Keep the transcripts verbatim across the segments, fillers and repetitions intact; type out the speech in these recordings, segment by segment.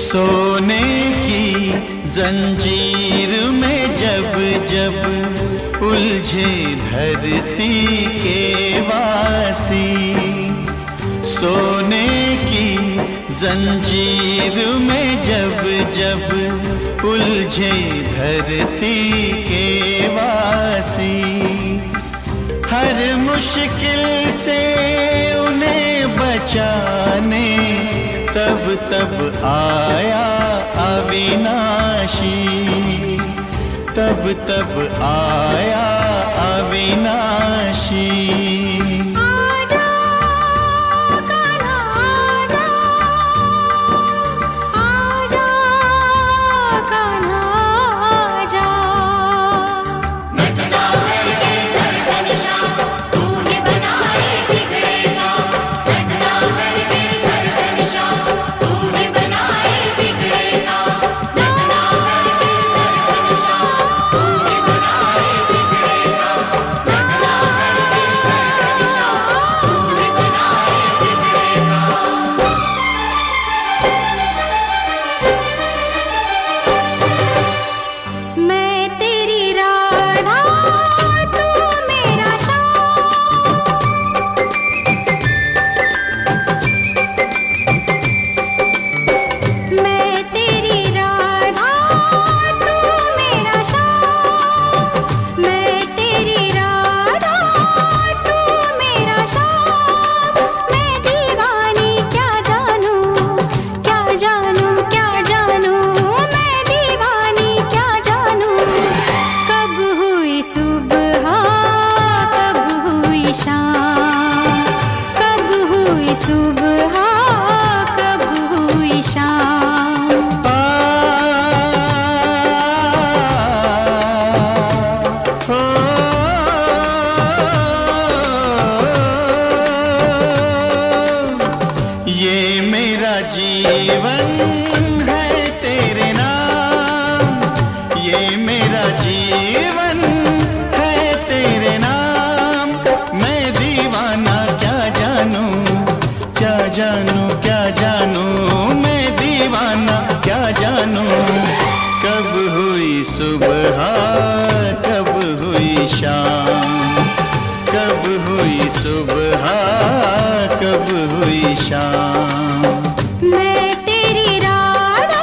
सोने की जंजीर में जब जब उलझे धरती के वासी, सोने की जंजीर में जब जब उलझे धरती के वासी, हर मुश्किल से उन्हें बचाने तब तब आया अविनाशी, तब तब आया अविनाशी। जीवन है तेरे नाम, ये मेरा जीवन है तेरे नाम। मैं दीवाना क्या जानूं, क्या जानूं, क्या जानूं, मैं दीवाना क्या जानूं। कब हुई सुबह, कब हुई शाम, कब हुई सुबह, कब हुई शाम। मैं तेरी राधा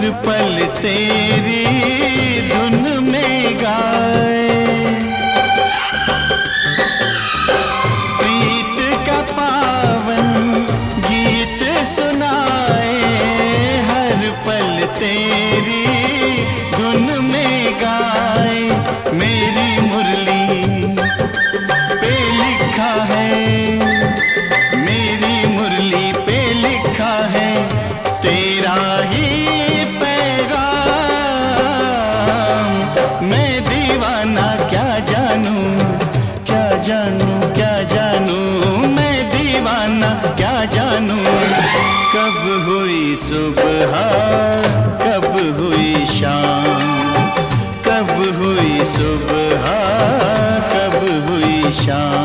पल तेरी धुन में गाए। प्रीत का पावन गीत सुनाए, हर पल तेरी धुन में गाए। मेरी मुरली पे लिखा है, मेरी मुरली पे लिखा है तेरा ही मैं दीवाना क्या जानू, क्या जानू, क्या जानू, मैं दीवाना क्या जानू। कब हुई सुबह, कब हुई शाम, कब हुई सुबह, कब हुई शाम।